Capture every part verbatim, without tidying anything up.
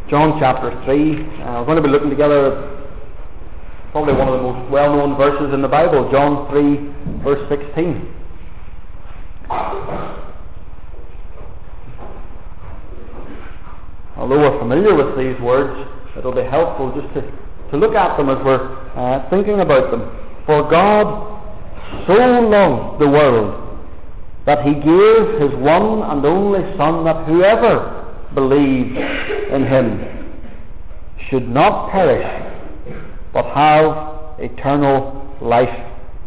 John chapter three. Uh, we're going to be looking together at probably one of the most well-known verses in the Bible, John three, verse sixteen. Although we're familiar with these words, it'll be helpful just to, to look at them as we're uh, thinking about them. For God so loved the world that he gave his one and only Son, that whoever believes in him should not perish but have eternal life.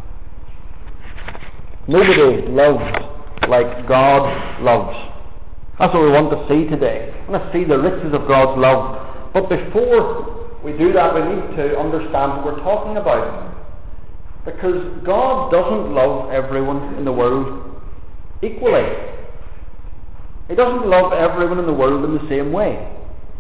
Nobody loves like God loves. That's what we want to see today. We want to see the riches of God's love. But before we do that, we need to understand what we're talking about. Because God doesn't love everyone in the world equally. He doesn't love everyone in the world in the same way.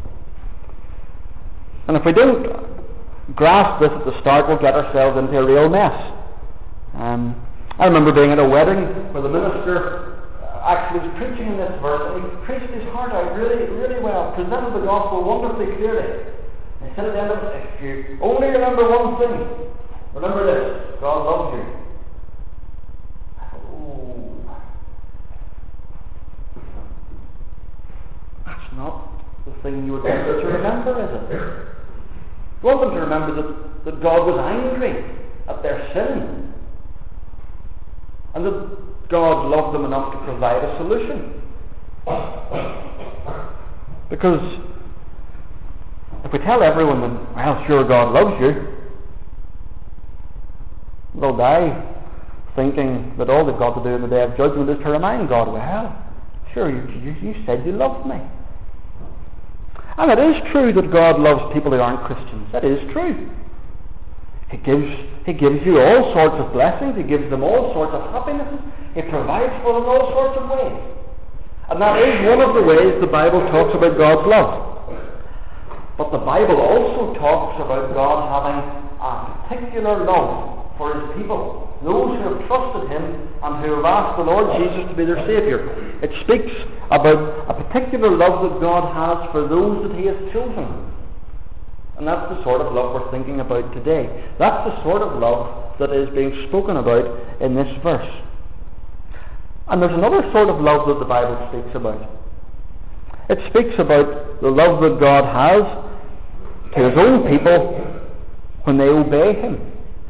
And if we don't grasp this at the start, we'll get ourselves into a real mess. Um, I remember being at a wedding where the minister actually was preaching in this verse, and he preached his heart out really, really well, presented the gospel wonderfully clearly. And he said at the end of it, if you only remember one thing, remember this: God loves you. Oh, that's not the thing you would want them to remember, is it? You want them to remember that, that God was angry at their sin, and that God loved them enough to provide a solution. Because if we tell everyone that, well, sure, God loves you, they'll die thinking that all they've got to do in the day of judgment is to remind God, well, sure, you, you, you said you loved me. And it is true that God loves people who aren't Christians. That is true. He gives, he gives you all sorts of blessings. He gives them all sorts of happiness. He provides for them all sorts of ways. And that is one of the ways the Bible talks about God's love. But the Bible also talks about God having a particular love for his people, those who have trusted him and who have asked the Lord Jesus to be their Saviour. It speaks about a particular love that God has for those that he has chosen. And that's the sort of love we're thinking about today. That's the sort of love that is being spoken about in this verse. And there's another sort of love that the Bible speaks about. It speaks about the love that God has to his own people when they obey him.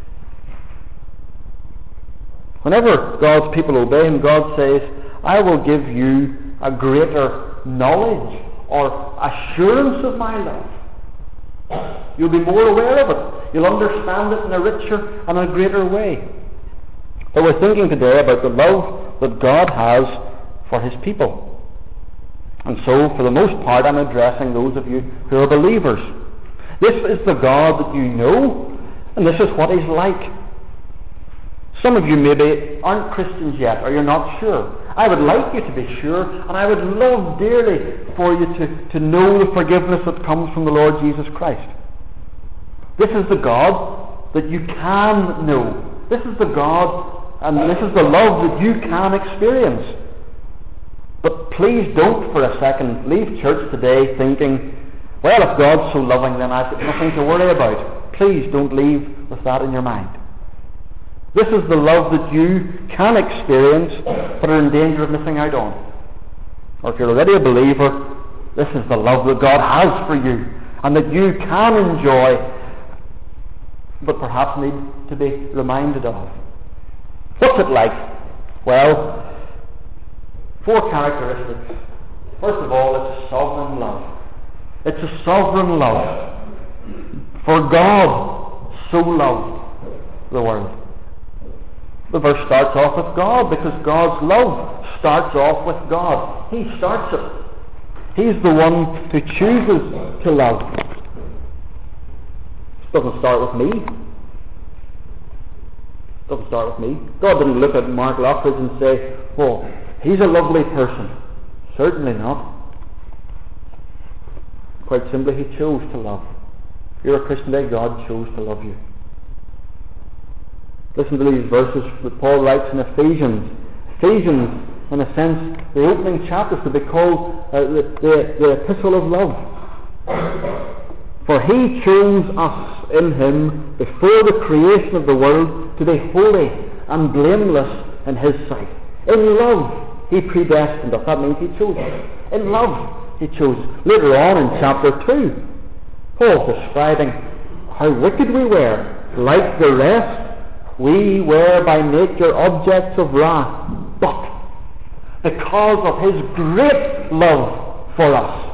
Whenever God's people obey him, God says, I will give you a greater knowledge or assurance of my love. You'll be more aware of it. You'll understand it in a richer and a greater way. But we're thinking today about the love that God has for his people. And so, for the most part, I'm addressing those of you who are believers. This is the God that you know, and this is what he's like. Some of you maybe aren't Christians yet, or you're not sure. I would like you to be sure, and I would love dearly for you to, to know the forgiveness that comes from the Lord Jesus Christ. This is the God that you can know. This is the God, and this is the love that you can experience. But please don't for a second leave church today thinking, well, if God's so loving, then I've got nothing to worry about. Please don't leave with that in your mind. This is the love that you can experience, but are in danger of missing out on. Or if you're already a believer, this is the love that God has for you, and that you can enjoy, but perhaps need to be reminded of. What's it like? Well, four characteristics. First of all, it's a sovereign love. It's a sovereign love. For God so loved the world. The verse starts off with God, because God's love starts off with God. He starts it. He's the one who chooses to love. It doesn't start with me. It doesn't start with me. God didn't look at Mark Lockridge and say, oh, he's a lovely person. Certainly not. Quite simply, he chose to love. If you're a Christian today, God chose to love you. Listen to these verses that Paul writes in Ephesians. Ephesians, in a sense, the opening chapters to be called uh, the, the, the epistle of love. For he chose us in him before the creation of the world to be holy and blameless in his sight. In love he predestined us. That means he chose us. In love he chose. Later on in chapter two, Paul's describing how wicked we were. Like the rest, we were by nature objects of wrath. But because of his great love for us,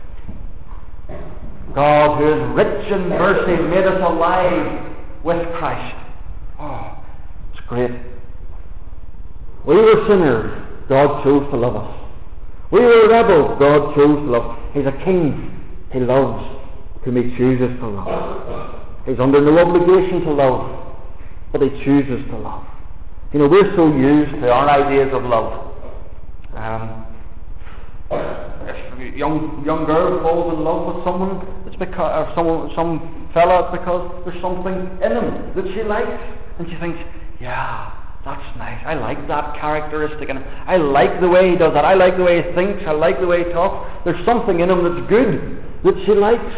God, who is rich in mercy, made us alive with Christ. Oh, it's great. We were sinners. God chose to love us. We were rebels. God chose to love us. He's a king. He loves whom he chooses to love. He's under no obligation to love, but he chooses to love. You know, we're so used to our ideas of love. Um, if a young young girl falls in love with someone, it's because, or someone, some fella, it's because there's something in him that she likes, and she thinks, yeah, that's nice. I like that characteristic, and I like the way he does that. I like the way he thinks. I like the way he talks. There's something in him that's good that she likes.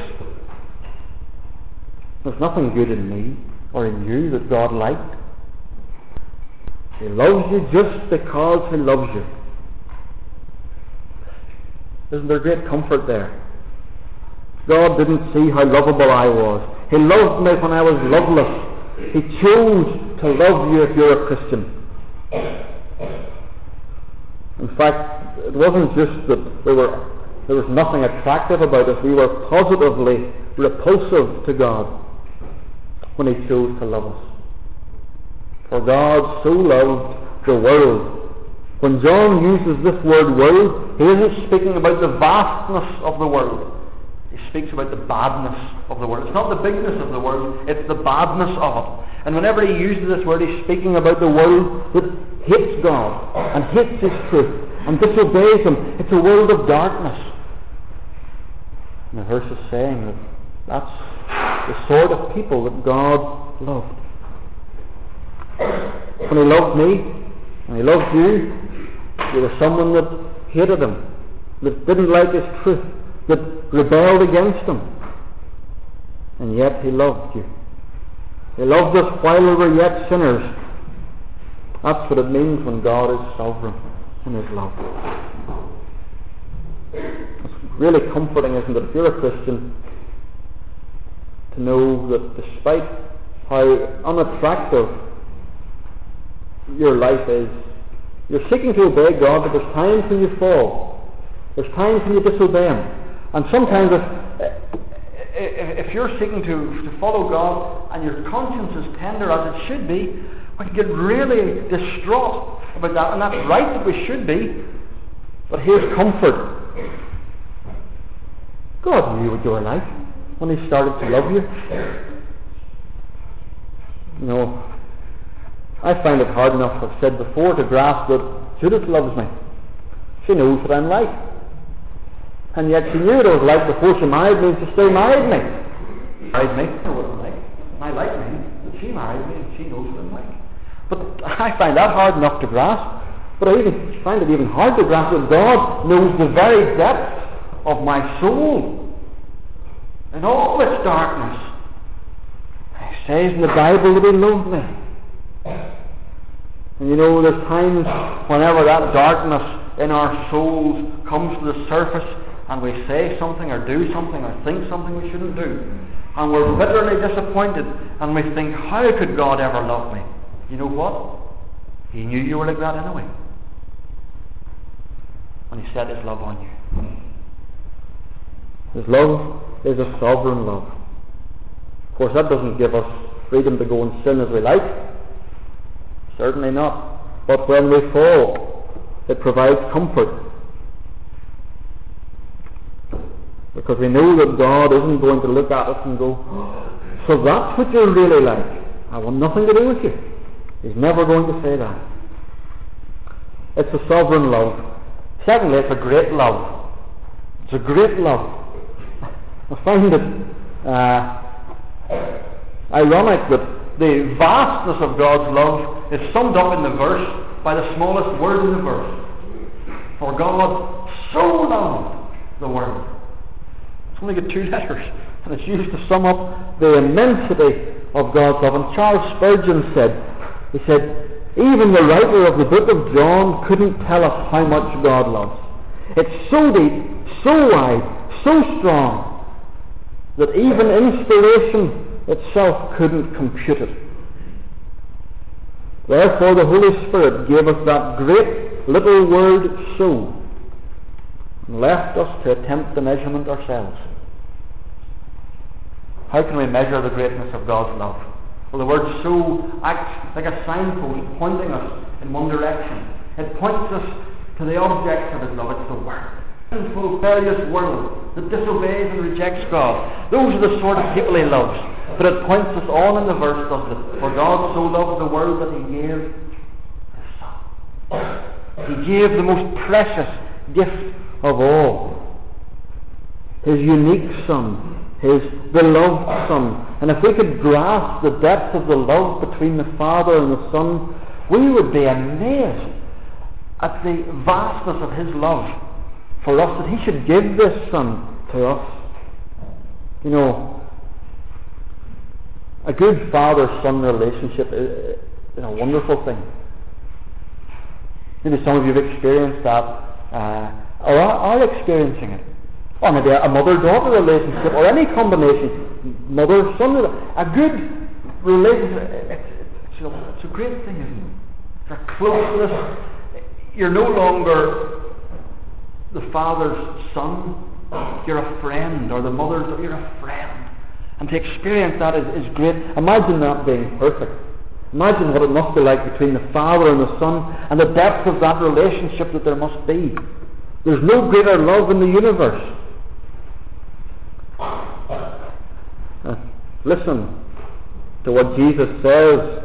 There's nothing good in me or in you that God liked. He loves you just because he loves you. Isn't there great comfort there? God didn't see how lovable I was. He loved me when I was loveless. He chose to love you if you're a Christian. In fact, it wasn't just that we were, there was nothing attractive about us. We were positively repulsive to God when he chose to love us. For God so loved the world. When John uses this word world, he isn't speaking about the vastness of the world. He speaks about the badness of the world. It's not the bigness of the world, it's the badness of it. And whenever he uses this word, he's speaking about the world that hates God and hates his truth and disobeys him. It's a world of darkness. And the verse is saying that that's the sort of people that God loved. When he loved me, when he loved you, you were someone that hated him, that didn't like his truth, that rebelled against him. And yet he loved you. He loved us while we were yet sinners. That's what it means when God is sovereign in his love. It's really comforting, isn't it, if you're a Christian, to know that despite how unattractive your life is, you're seeking to obey God, but there's times when you fall. There's times when you disobey him. And sometimes if, if, if you're seeking to, to follow God and your conscience is tender as it should be, we can get really distraught about that. And that's right that we should be. But here's comfort. God knew what you were like when he started to love you. You know, I find it hard enough, I've said before, to grasp that Judith loves me. She knows what I'm like. And yet she knew what I was like before she married me, and she still married me. Married me, I know what I'm like. And I like me, but she married me, and she knows what I'm like. But I find that hard enough to grasp. But I even find it even hard to grasp that God knows the very depths of my soul. In all its darkness. He says in the Bible that he loves me. And you know, there's times whenever that darkness in our souls comes to the surface and we say something or do something or think something we shouldn't do, and we're bitterly disappointed and we think, how could God ever love me? You know what? He knew you were like that anyway when he set his love on you. His love is a sovereign love. Of course, that doesn't give us freedom to go and sin as we like. Certainly not. But when we fall, it provides comfort. Because we know that God isn't going to look at us and go, so that's what you're really like. I want nothing to do with you. He's never going to say that. It's a sovereign love. Secondly, it's a great love. It's a great love. I find it uh, ironic that the vastness of God's love is summed up in the verse by the smallest word in the verse. For God so loved the world. It's only got two letters, and it's used to sum up the immensity of God's love. And Charles Spurgeon said, he said, even the writer of the book of John couldn't tell us how much God loves. It's so deep, so wide, so strong, that even inspiration itself couldn't compute it. Therefore the Holy Spirit gave us that great little word so, and left us to attempt the measurement ourselves. How can we measure the greatness of God's love? Well, the word so acts like a signpost pointing us in one direction. It points us to the object of his love. It's the world. A sinful, rebellious world that disobeys and rejects God. Those are the sort of people he loves. But it points us on in the verse, doesn't it? For God so loved the world that he gave his Son. He gave the most precious gift of all. His unique Son. His beloved Son. And if we could grasp the depth of the love between the Father and the Son, we would be amazed at the vastness of his love for us, that he should give this Son to us. You know, a good father-son relationship is, is a wonderful thing. Maybe some of you have experienced that, uh, or are, are experiencing it. Or maybe a mother-daughter relationship, or any combination, mother-son, a good relationship. It's, it's, a, it's a great thing, isn't it? It's a closeness. You're no longer the father's son. You're a friend, or the mother's. You're a friend, and to experience that is, is great. Imagine that being perfect. Imagine what it must be like between the father and the son, and the depth of that relationship that there must be. There's no greater love in the universe. Uh, listen to what Jesus says,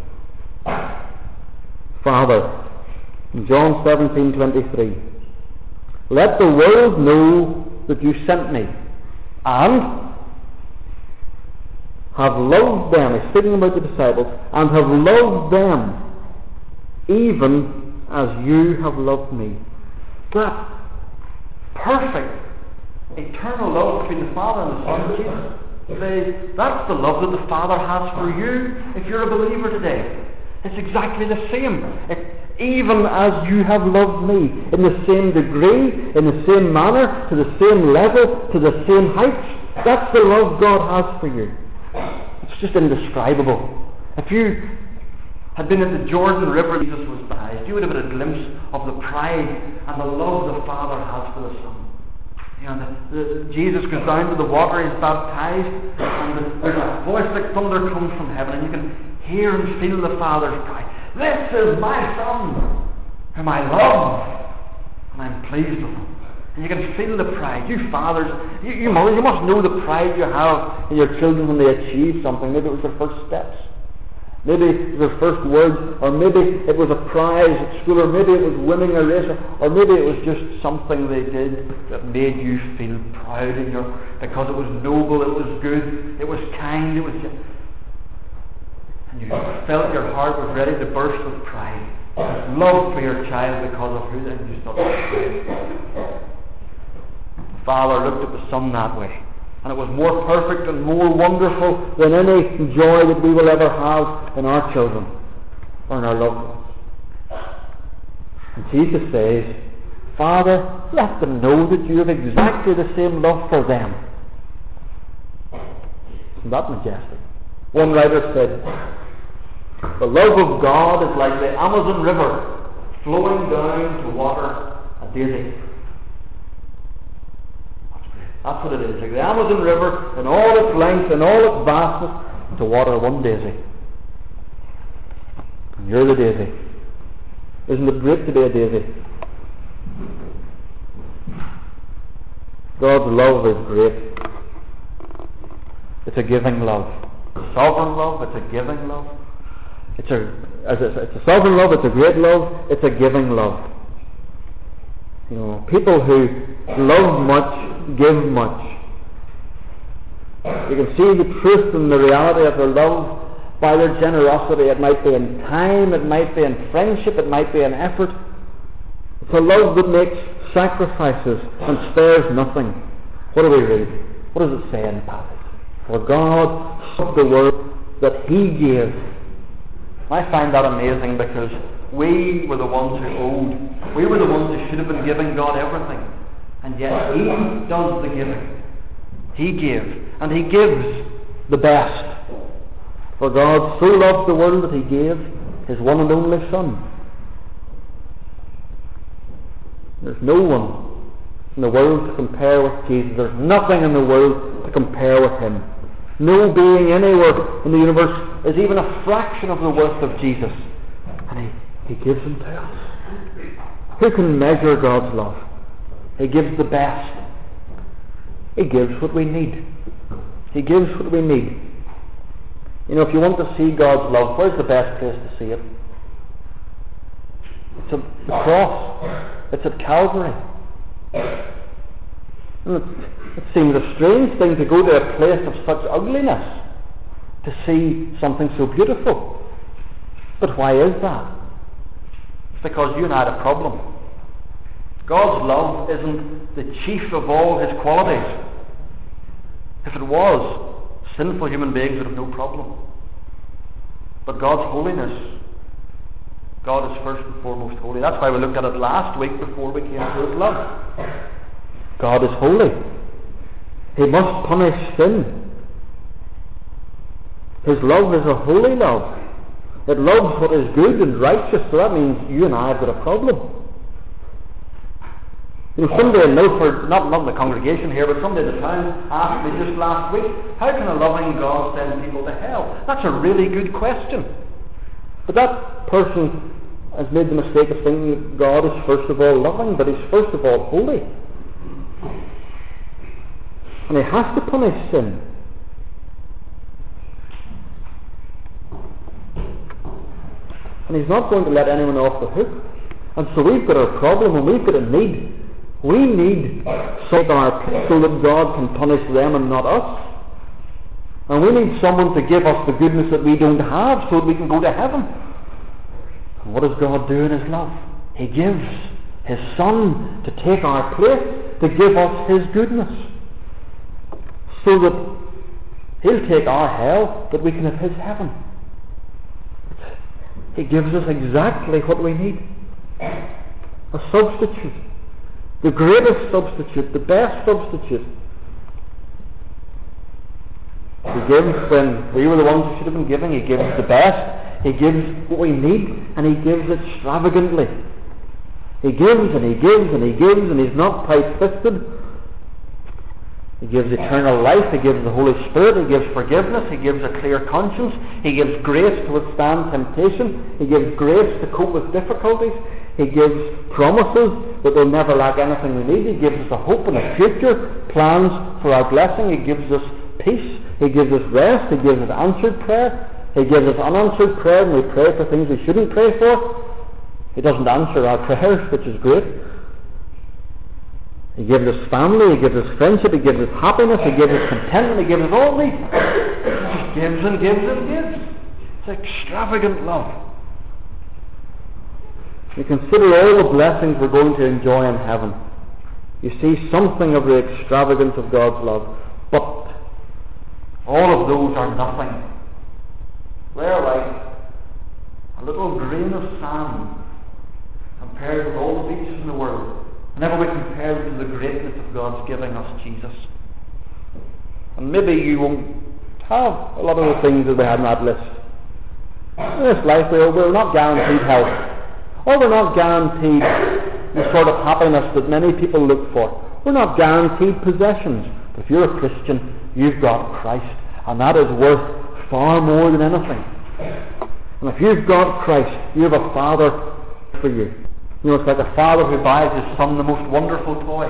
Father, in John seventeen twenty-three. Let the world know that you sent me, and have loved them. He's speaking about the disciples, and have loved them, even as you have loved me. That perfect eternal love between the Father and the Son, Jesus says, that's the love that the Father has for you if you're a believer today. It's exactly the same. It, even as you have loved me, in the same degree, in the same manner, to the same level, to the same heights. That's the love God has for you. It's just indescribable. If you had been at the Jordan River Jesus was baptized, you would have had a glimpse of the pride and the love the Father has for the Son. You know, the, the, Jesus goes down to the water, he's baptized, and the, there's a voice like thunder comes from heaven, and you can hear and feel the Father's pride. This is my Son, whom I love, and I'm pleased with him. And you can feel the pride. You fathers, you, you mothers, you must know the pride you have in your children when they achieve something. Maybe it was their first steps. Maybe it was their first words, or maybe it was a prize at school, or maybe it was winning a race, or maybe it was just something they did that made you feel proud in your, because it was noble, it was good, it was kind, it was just, and you felt your heart was ready to burst with pride, love for your child because of who they you thought was pride. The Father looked at the Son that way. And it was more perfect and more wonderful than any joy that we will ever have in our children or in our loved ones. And Jesus says, Father, let them know that you have exactly the same love for them. Isn't that majestic? One writer said, the love of God is like the Amazon River flowing down to water a daisy. That's what it is. Like the Amazon River in all its length and all its vastness to water one daisy. And you're the daisy. Isn't it great to be a daisy? God's love is great. It's a giving love. A sovereign love, it's a giving love. It's a, as it's, it's a sovereign love, it's a great love, it's a giving love. You know, people who love much, give much. You can see the truth and the reality of their love by their generosity. It might be in time, it might be in friendship, it might be in effort. It's a love that makes sacrifices and spares nothing. What do we read? What does it say in the passage? For God so loved the world that He gave. I find that amazing because we were the ones who owed. We were the ones who should have been giving God everything. And yet He does the giving. He gave. And He gives the best. For God so loved the world that He gave His one and only Son. There's no one in the world to compare with Jesus. There's nothing in the world to compare with Him. No being anywhere in the universe is even a fraction of the worth of Jesus. And He, he gives Him to us. Who can measure God's love? He gives the best. He gives what we need. He gives what we need. You know, if you want to see God's love, where's the best place to see it? It's at the cross. It's at Calvary. And it, it seems a strange thing to go to a place of such ugliness to see something so beautiful. But why is that? It's because you and I had a problem. God's love isn't the chief of all His qualities. If it was, sinful human beings would have no problem. But God's holiness, God is first and foremost holy. That's why we looked at it last week before we came to His love. God is holy. He must punish sin. His love is a holy love. It loves what is good and righteous, so that means you and I have got a problem. You know, somebody in Milford, not, not in the congregation here, but somebody in the town asked me just last week, how can a loving God send people to hell? That's a really good question. But that person has made the mistake of thinking that God is first of all loving, but He's first of all holy. And He has to punish sin. And He's not going to let anyone off the hook. And so we've got a problem and we've got a need. We need someone our place so that God can punish them and not us. And we need someone to give us the goodness that we don't have so that we can go to heaven. And what does God do in His love? He gives His Son to take our place, to give us His goodness. So that He'll take our hell, that we can have His heaven. He gives us exactly what we need. A substitute. The greatest substitute, the best substitute. He gives when we were the ones who should have been giving. He gives the best. He gives what we need, and He gives extravagantly. He gives and He gives and He gives, and He's not tight-fisted. He gives eternal life. He gives the Holy Spirit. He gives forgiveness. He gives a clear conscience. He gives grace to withstand temptation. He gives grace to cope with difficulties. He gives promises that we'll never lack anything we need. He gives us a hope and a future, plans for our blessing. He gives us peace. He gives us rest. He gives us answered prayer. He gives us unanswered prayer when we pray for things we shouldn't pray for. He doesn't answer our prayers, which is great. He gives us family. He gives us friendship. He gives us happiness. He gives us contentment. He gives us all these. He just gives and gives and gives. It's extravagant love. You consider all the blessings we're going to enjoy in heaven. You see something of the extravagance of God's love. But all of those are nothing. They're like a little grain of sand compared with all the beaches in the world. Whenever we compare them to the greatness of God's giving us Jesus. And maybe you won't have a lot of the things that we had on that list. In this life we're not guaranteed health. Or we're not guaranteed the sort of happiness that many people look for. We're not guaranteed possessions. But if you're a Christian, you've got Christ. And that is worth far more than anything. And if you've got Christ, you have a Father for you. You know, it's like a father who buys his son the most wonderful toy.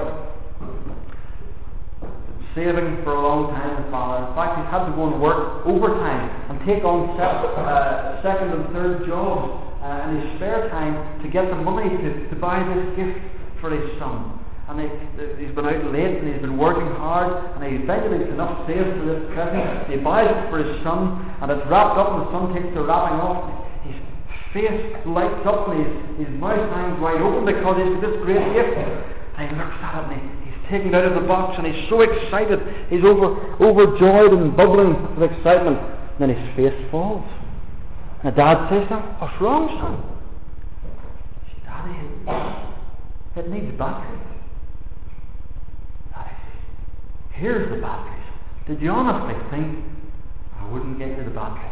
Saving for a long time, the father. In fact, he's had to go and work overtime and take on sep- uh, second and third jobs uh, in his spare time to get the money to, to buy this gift for his son. And he, he's been out late and he's been working hard, and he eventually gets enough saved for this present. He buys it for his son, and it's wrapped up, and the son takes the wrapping off. His face lights up, and his, his mouth hangs wide open because he's got this great gift. And he looks at it, and he, he's taken out of the box, and he's so excited. He's over, overjoyed and bubbling with excitement. And then his face falls. And the dad says to him, "What's wrong, son?" He says, "Daddy, it needs batteries." Daddy says, "Here's the batteries. Did you honestly think I wouldn't get you the batteries?"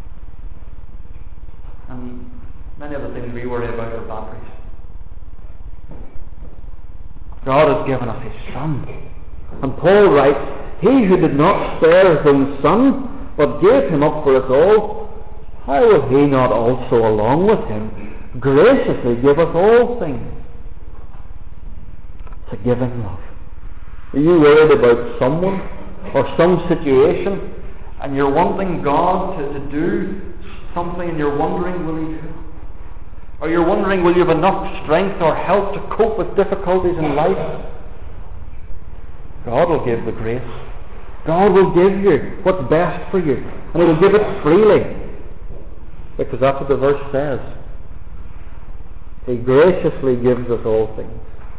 And many of the things we worry about are batteries. God has given us His Son. And Paul writes, "He who did not spare His own Son, but gave Him up for us all, how will He not also along with Him graciously give us all things?" It's a giving love. Are you worried about someone or some situation, and you're wanting God to, to do something, and you're wondering, will He do it? Or you're wondering, will you have enough strength or help to cope with difficulties in life? God will give the grace. God will give you what's best for you, and He will give it freely, because that's what the verse says. He graciously gives us all things.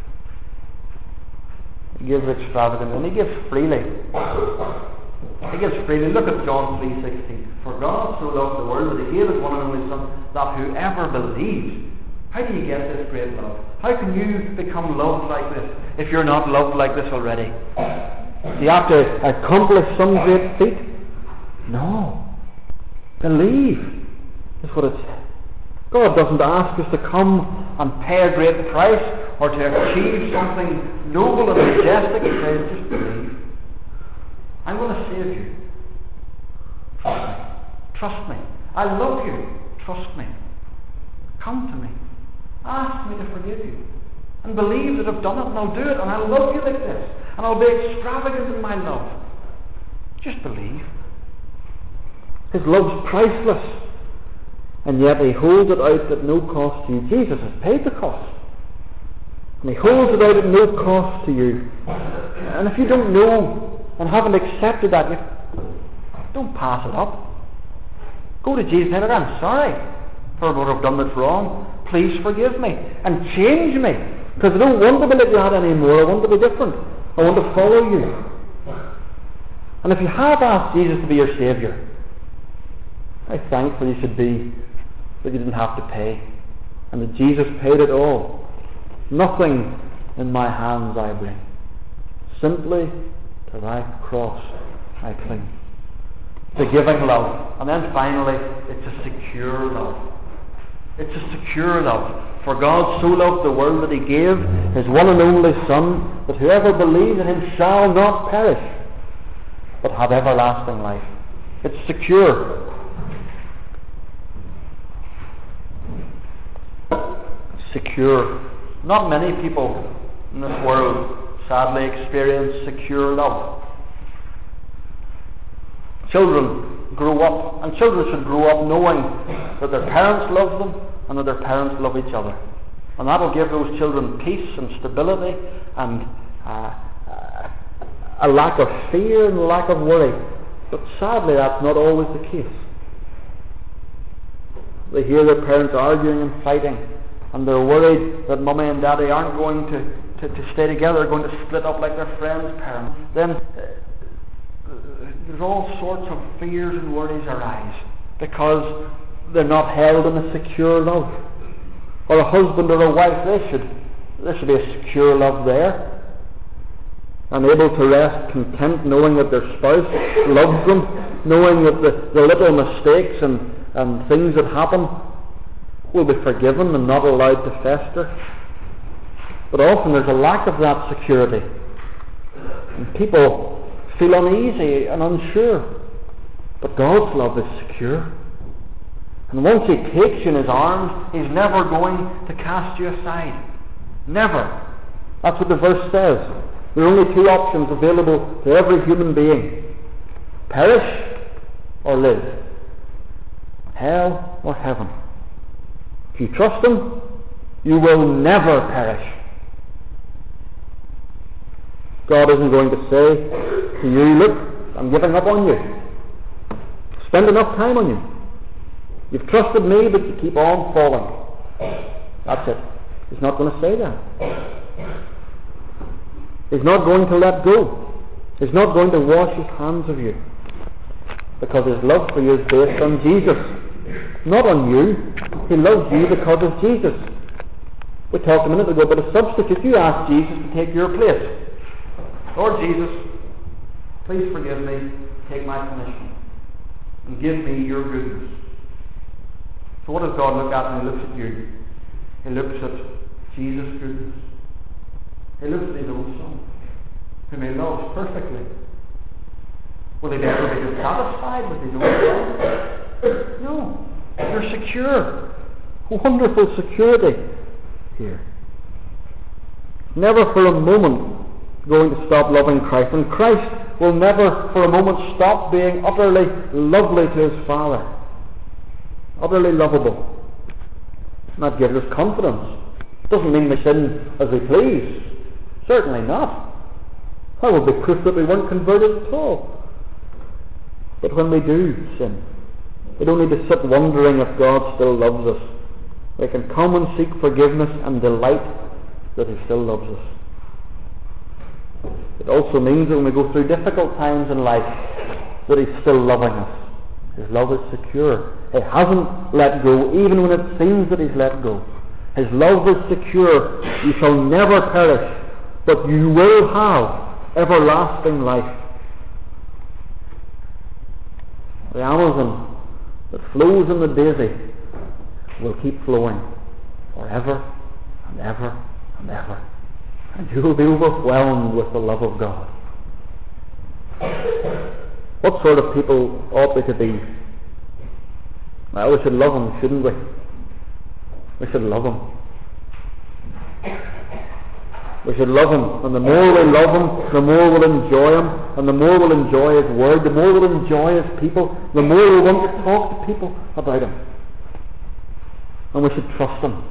He gives extravagantly, and He gives freely. He gives freely. Look at John three sixteen. "For God so loved the world that He gave His one and only Son, that whoever believes." How do you get this great love? How can you become loved like this if you're not loved like this already? Do you have to accomplish some great feat? No. Believe. That's what it says. God doesn't ask us to come and pay a great price or to achieve something noble and majestic. He says, just believe. I'm going to save you. Trust me. Trust me. I love you. Trust me. Come to me. Ask me to forgive you. And believe that I've done it, and I'll do it, and I'll love you like this. And I'll be extravagant in my love. Just believe. His love's priceless. And yet He holds it out at no cost to you. Jesus has paid the cost. And He holds it out at no cost to you. And if you don't know and haven't accepted that, you don't pass it up. Go to Jesus and say, "Look, I'm sorry for what I've done that's wrong. Please forgive me and change me, because I don't want to be like that anymore. I want to be different. I want to follow you." And if you have asked Jesus to be your Saviour, how thankful you should be that you didn't have to pay, and that Jesus paid it all. "Nothing in my hands I bring, simply to Thy cross I cling." The giving love. And then finally, it's a secure love. It's a secure love. "For God so loved the world that He gave His one and only Son, that whoever believes in Him shall not perish, but have everlasting life." It's secure. Secure. Not many people in this world, sadly, experience secure love. Children grow up, and children should grow up knowing that their parents love them and that their parents love each other. And that will give those children peace and stability and uh, uh, a lack of fear and a lack of worry. But sadly, that's not always the case. They hear their parents arguing and fighting, and they're worried that mummy and daddy aren't going to, to, to stay together, they're going to split up like their friends' parents. Then uh, there's all sorts of fears and worries arise because they're not held in a secure love. Or a husband or a wife, they should, there should be a secure love there, and able to rest content knowing that their spouse loves them, knowing that the, the little mistakes and, and things that happen will be forgiven and not allowed to fester. But often there's a lack of that security, and people feel uneasy and unsure. But God's love is secure. And once He takes you in His arms, He's never going to cast you aside. Never. That's what the verse says. There are only two options available to every human being: perish or live. Hell or heaven. If you trust Him, you will never perish. God isn't going to say to you, "Look, I'm giving up on you. Spend enough time on you. You've trusted me, but you keep on falling." That's it. He's not going to say that. He's not going to let go. He's not going to wash his hands of you. Because his love for you is based on Jesus. Not on you. He loves you because of Jesus. We talked a minute ago about a substitute. You asked Jesus to take your place. Lord Jesus, please forgive me. Take my punishment. And give me your goodness. So what does God look at when he looks at you? He looks at Jesus' goodness. He looks at his own Son, whom he loves perfectly. Will he ever be dissatisfied with his own Son? No. You're secure. Wonderful security here. Never for a moment going to stop loving Christ. And Christ will never for a moment stop being utterly lovely to his Father. Utterly lovable. And that gives us confidence. Doesn't mean we sin as we please. Certainly not. That would be proof that we weren't converted at all. But when we do sin, we don't need to sit wondering if God still loves us. We can come and seek forgiveness and delight that he still loves us. It also means that when we go through difficult times in life, that he's still loving us. His love is secure. He hasn't let go, even when it seems that he's let go. His love is secure. You shall never perish, but you will have everlasting life. The Amazon that flows in the Daisy will keep flowing forever and ever and ever. And you will be overwhelmed with the love of God. What sort of people ought we to be? Well, we should love him, shouldn't we? We should love him. We should love him. And the more we love him, the more we'll enjoy him. And the more we'll enjoy his word, the more we'll enjoy his people, the more we'll want to talk to people about him. And we should trust him.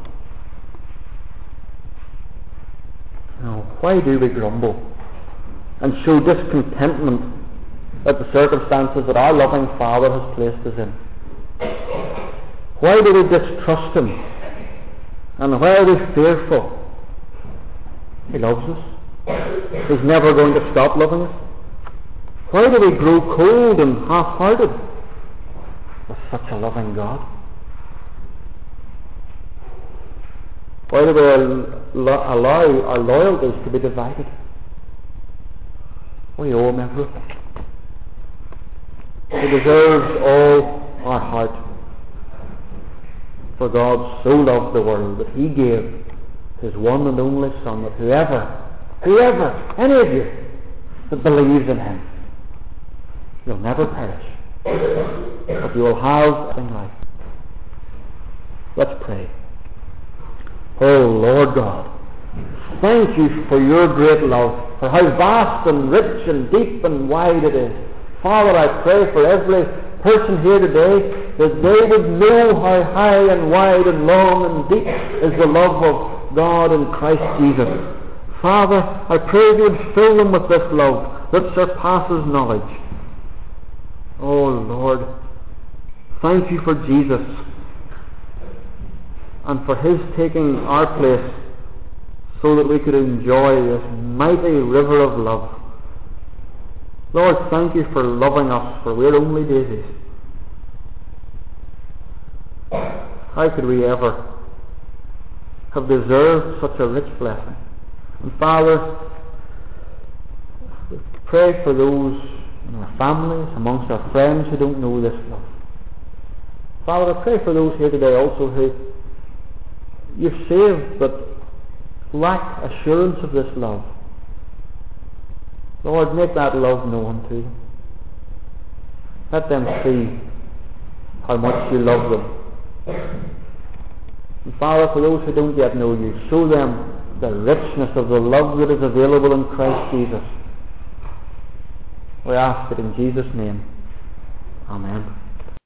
Now, why do we grumble and show discontentment at the circumstances that our loving Father has placed us in? Why do we distrust him? And why are we fearful? He loves us. He's never going to stop loving us. Why do we grow cold and half-hearted with such a loving God? Why do we al- allow our loyalties to be divided? We owe him everything. He deserves all our heart. For God so loved the world that he gave his one and only Son, that whoever, whoever, any of you that believes in him, you'll never perish, but you will have in life. Let's pray. Oh Lord God, thank you for your great love, for how vast and rich and deep and wide it is. Father, I pray for every person here today that they would know how high and wide and long and deep is the love of God in Christ Jesus. Father, I pray you would fill them with this love that surpasses knowledge. Oh Lord, thank you for Jesus and for his taking our place so that we could enjoy this mighty river of love. Lord, thank you for loving us, for we're only daisies. How could we ever have deserved such a rich blessing? And Father, we pray for those in our families, amongst our friends who don't know this love. Father, I pray for those here today also who you've saved but lack assurance of this love. Lord, make that love known to them. Let them see how much you love them. And Father, for those who don't yet know you, show them the richness of the love that is available in Christ Jesus. We ask it in Jesus' name. Amen.